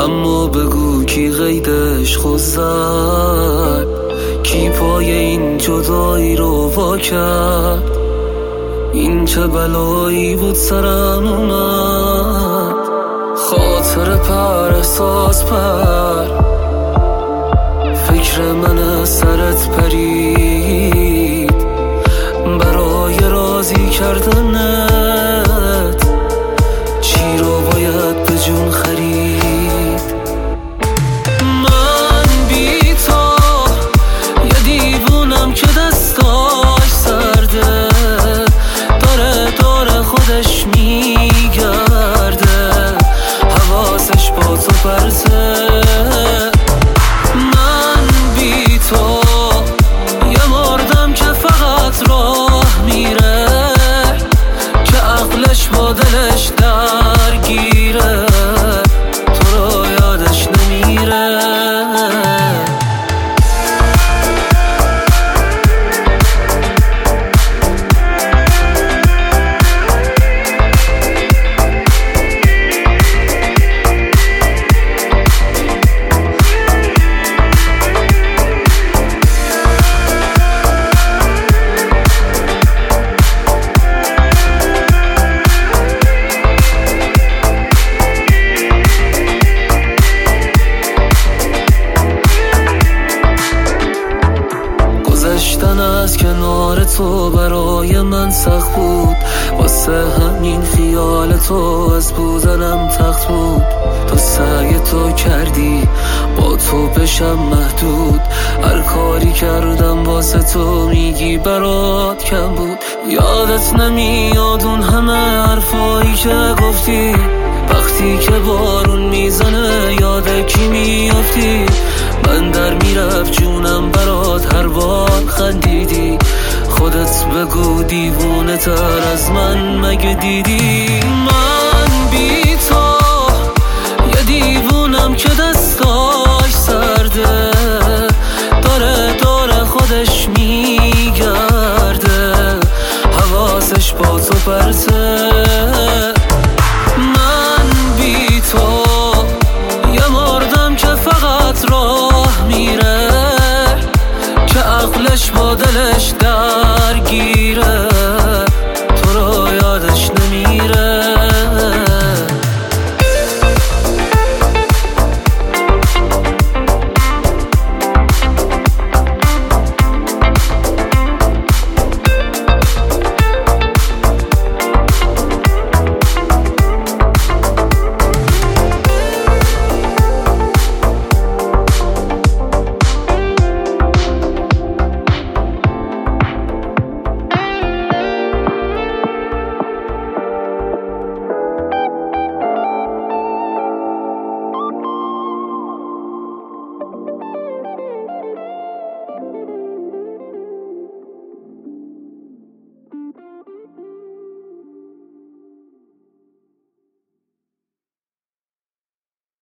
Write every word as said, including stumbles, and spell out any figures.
اما بگو کی قیدش خود زد، کی پای این جدایی رو وا کرد. این چه بلایی بود سرم اومد، خاطر پر احساس پر، فکر من سرت پرید برای راضی کردنت. چی رو باید به جون خرید؟ من بی تو یه دیوونم که دستاش سرده، داره داره خودش میگرده، حواسش با تو پرته. من بی تو یه مردم که فقط راه میره، که عقلش با دلش درگیره، تو رو یادش نمیره. گذشتن از کنار تو برای من سخت بود، واسه همین خیال تو از بودنم تخت بود. تو سعی تو کردی با تو بشم محدود، هر کاری کردم واسه تو میگی برات کم بود. یادت نمیاد اون همه حرفایی که گفتی، وقتی که بارون میزنه یاد کی میافتی. من در میرفت جونم برات هر بار خندیدی، خودت بگو دیوونه تر از من مگه دیدی؟ من بی تو یه دیوونم که دستاش سرده، داره داره خودش میگرده، حواسش با تو پرته. من بی تو یه مردم که فقط راه میره، که عقلش با دلش در